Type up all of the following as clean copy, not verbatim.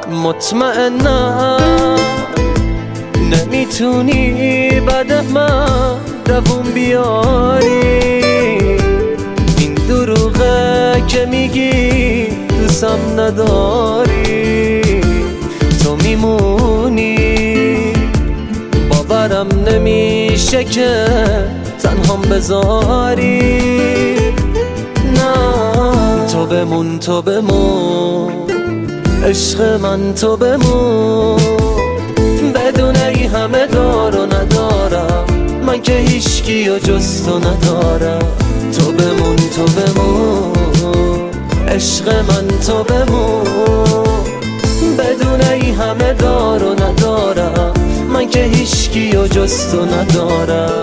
مطمئنم نمیتونی بعد من دووم بیاری. این دروغه که میگی دوستم نداری، تو میمونی. باورم نمیشه که تنهام بذاری. نه تو بمون، تو بمون عشق من، تو بمون. بدون ای همه دار و ندارم، من که هیچکی و جز تو ندارم. تو بمون، تو بمون عشق من، تو بمون. بدون ای همه دار و ندارم، من که هیچکی و جز تو ندارم.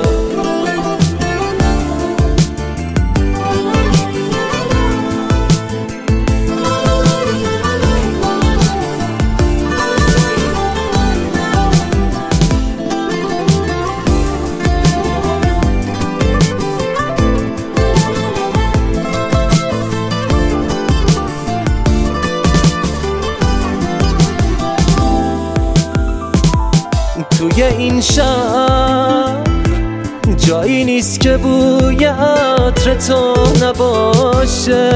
توی این شهر جایی نیست که بوی عطر تو نباشه.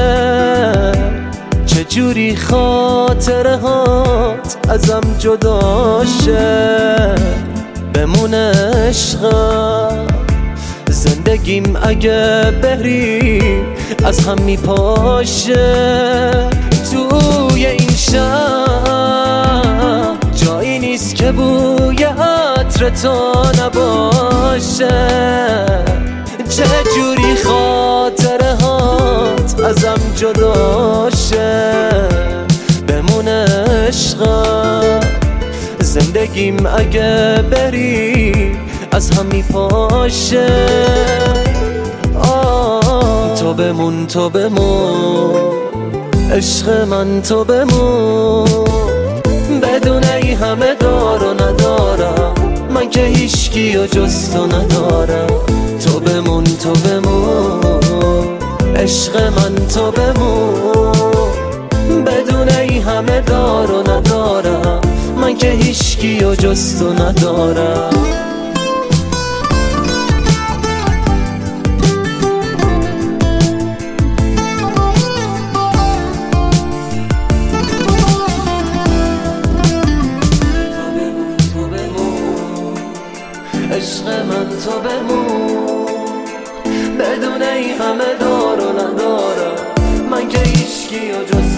چجوری خاطره هات ازم جداشه. بمونه عشقم، زندگیم اگه بری از هم میپاشه. توی این شهر جایی نیست که بوی عطر تو نباشه. چجوری خاطره هات ازم جداشه. بمونه عشقم، زندگیم اگه بری از هم میپاشه. تو بمون، تو بمون عشق من، تو بمون. بدون ای همه دار و ندارم، من که هیچکی و جز تو ندارم. تو بمون، تو بمون عشق من، تو بمون. بدون ای همه دار و ندارم، من که هیچکی و جز تو ندارم. عشق من، تو بمون. بدون ای همه دار و ندارم، من که هیچکی و جز